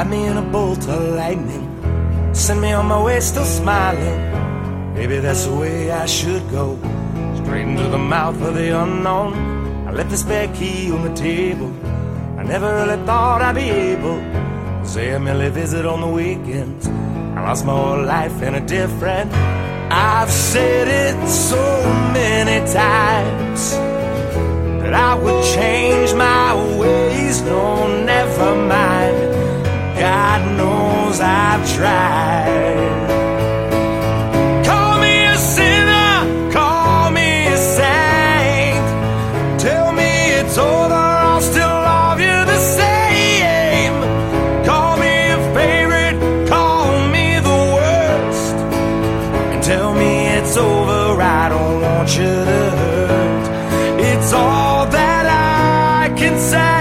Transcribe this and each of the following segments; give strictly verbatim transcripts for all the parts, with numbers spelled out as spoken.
wrap me in a bolt of lightning, send me on my way still smiling. Maybe that's the way I should go, straight into the mouth of the unknown. I left the spare key on the table. I never really thought I'd be able to say I merely visit on the weekends. I lost my whole life in a different. I've said it so many times that I would change my ways. No, never mind. God knows I've tried. Call me a sinner, call me a saint. Tell me it's over, I'll still love you the same. Call me a favorite, call me the worst, and tell me it's over, I don't want you to hurt. It's all that I can say,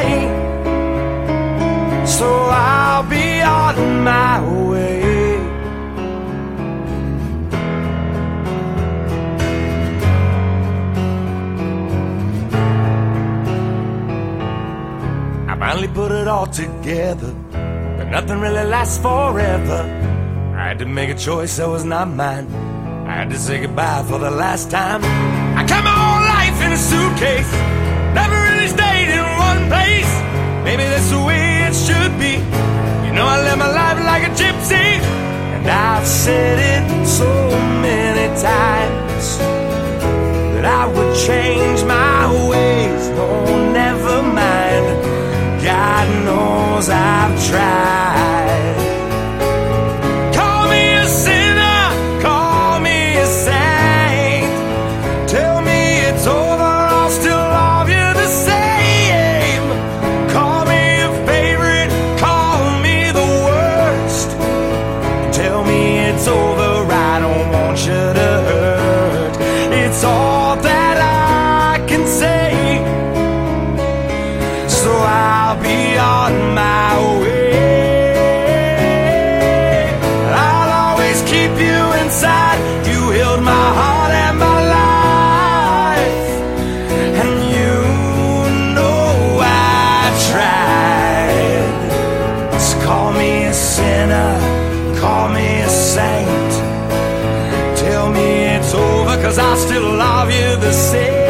so I'll be on my way. I finally put it all together, but nothing really lasts forever. I had to make a choice that was not mine. I had to say goodbye for the last time. I kept my whole life in a suitcase, never really stayed in one place. Maybe that's the way it should be. You know, I live my life like a gypsy, and I've said it so many times that I would change my ways. No, never mind. God knows I've tried. Call me a sinner, call me a saint. Tell me it's over, I'll still love you the same. Call me a favorite, call me the worst. Tell me it's over, I don't want you to hurt. It's all that I can say, so I'll be on my way. I'll always keep you inside. You healed my heart and my life, and you know I tried. So call me a sinner, call me a saint. Tell me it's over, 'cause I still love you the same.